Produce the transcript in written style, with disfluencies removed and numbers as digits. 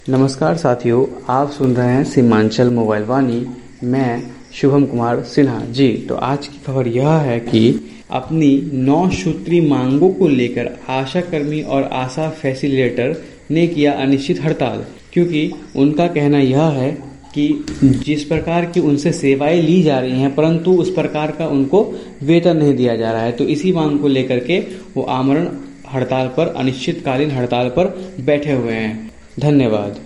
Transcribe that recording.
नमस्कार साथियों, आप सुन रहे हैं सीमांचल मोबाइल वाणी। मैं शुभम कुमार सिन्हा जी। तो आज की खबर यह है कि अपनी 9 सूत्री मांगों को लेकर आशा कर्मी और आशा फैसिलिटेटर ने किया अनिश्चित हड़ताल, क्योंकि उनका कहना यह है कि जिस प्रकार की उनसे सेवाएं ली जा रही हैं परंतु उस प्रकार का उनको वेतन नहीं दिया जा रहा है। तो इसी मांग को लेकर के वो आमरण हड़ताल पर, अनिश्चितकालीन हड़ताल पर बैठे हुए हैं। धन्यवाद।